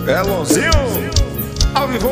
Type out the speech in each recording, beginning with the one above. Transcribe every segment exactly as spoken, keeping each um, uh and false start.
Elonzinho, ao vivo.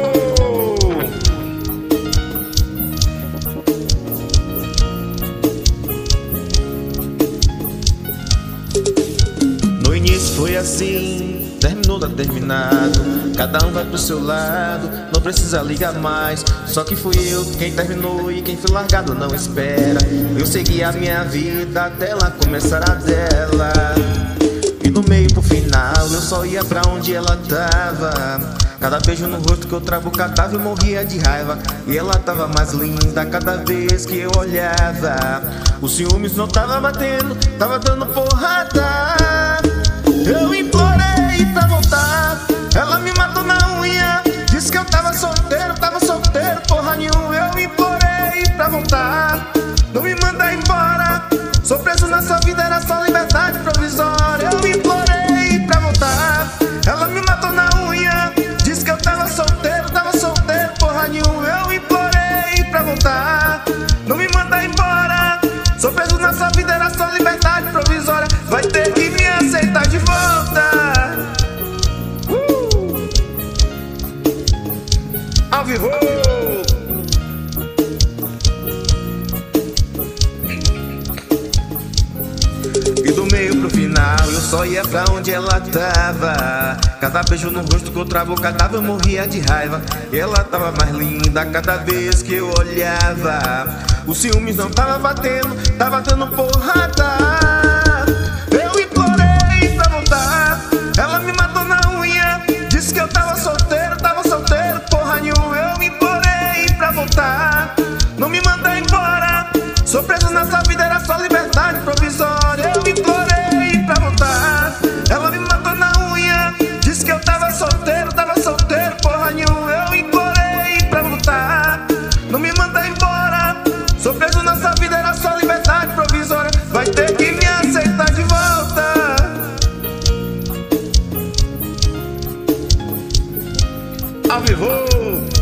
No início foi assim, terminou, tá terminado. Cada um vai pro seu lado, não precisa ligar mais. Só que fui eu quem terminou e quem foi largado não espera. Eu segui a minha vida até ela começar a dela. E do meio pro final eu só ia pra onde ela tava. Cada beijo no rosto que eu trabucatava eu morria de raiva. E ela tava mais linda cada vez que eu olhava. Os ciúmes não tava batendo, tava dando porrada. Eu implorei pra voltar, ela me matou na unha. Disse que eu tava solteiro, tava solteiro, porra nenhuma. Eu implorei pra voltar, não me manda embora. Sou preso na sua vida, era só liberdade provisória. Eu implorei pra voltar, ela me matou na unha. Disse que eu tava solteiro, tava solteiro, porra nenhuma. Eu implorei pra voltar, não me manda embora. Sou preso na sua vida, era só liberdade provisória. Vai ter que me aceitar de volta. uh! Ao vivo. E do meio pro final eu só ia pra onde ela tava. Cada beijo no rosto que eu trabucatava eu morria de raiva. Ela tava mais linda cada vez que eu olhava. Os ciúmes não tava batendo, tava dando porrada. Eu implorei pra voltar, ela me matou na unha. Disse que eu tava solteiro, tava solteiro, porra nenhuma. Eu implorei pra voltar, não me manda embora. Sou preso nessa vida, era só liberdade provisória. Eu implorei pra voltar, ela me matou na unha. Disse que eu tava solteiro, tava solteiro, porra nenhuma. Eu implorei pra voltar, não me manda embora. Sou preso nessa vida, era só liberdade provisória. Vai ter que me aceitar de volta. Ao vivo.